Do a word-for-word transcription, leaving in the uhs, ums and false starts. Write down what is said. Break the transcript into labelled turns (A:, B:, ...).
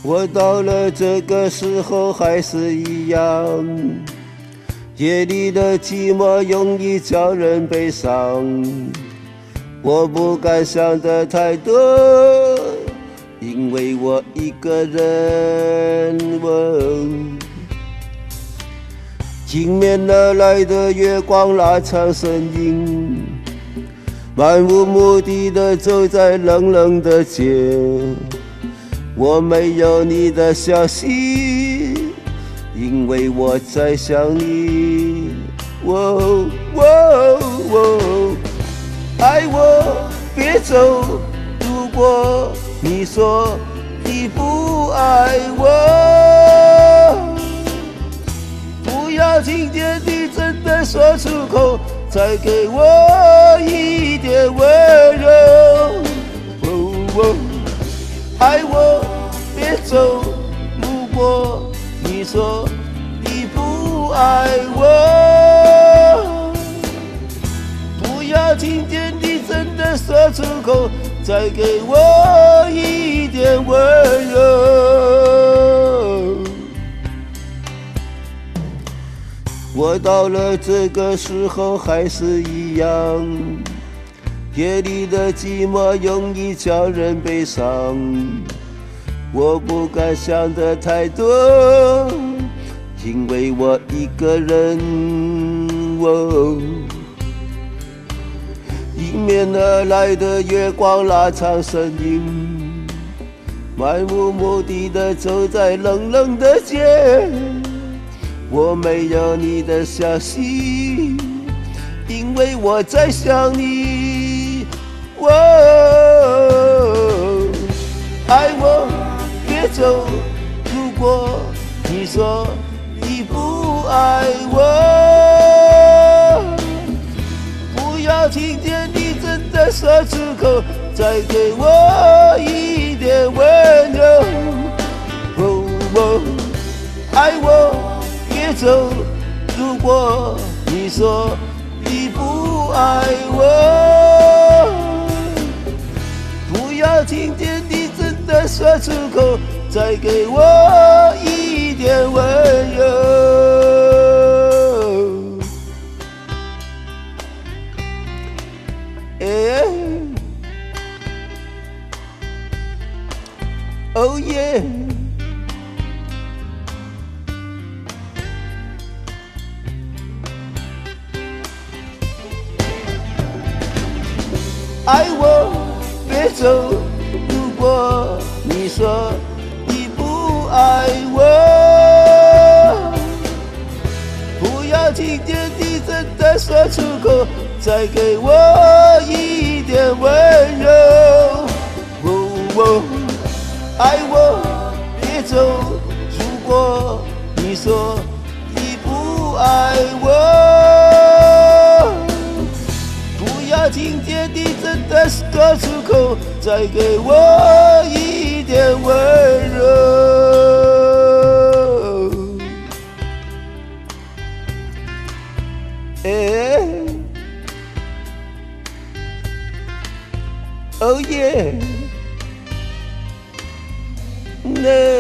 A: 我到了这个时候还是一样，夜里的寂寞容易叫人悲伤。我不敢想得太多，因为我一个人。哦，迎面而来的月光拉长身影，漫无目的的走在冷冷的街。我没有你的消息，因为我在想你。哦哦哦，爱我别走，如果你说你不爱我，不要听见你真的说出口，再给我一点温柔。哦哦，爱我别走，如果你说你不爱我，不要听见你真的说出口，再给我一点温柔。我到了这个时候还是一样，夜里的寂寞容易叫人悲伤。我不敢想得太多，因为我一个人。哦，迎面而来的月光拉长身影，漫无目的的走在冷冷的街。我没有你的消息，因为我在想你。哦，爱我别走，如果你说你不爱我，不要听见你真的说出口，再给我一点温柔。哦哦，爱我别走，如果你说你不爱我，不要听见你真的说出口，再给我一点温柔。哎，哦耶！爱我别走，如果你说你不爱我，不要听见你真的说出口，再给我一点温柔。哦哦，爱我别走，如果你说你不爱我，不要听见你真的说出口，再给我一点温柔。哎，哦耶！那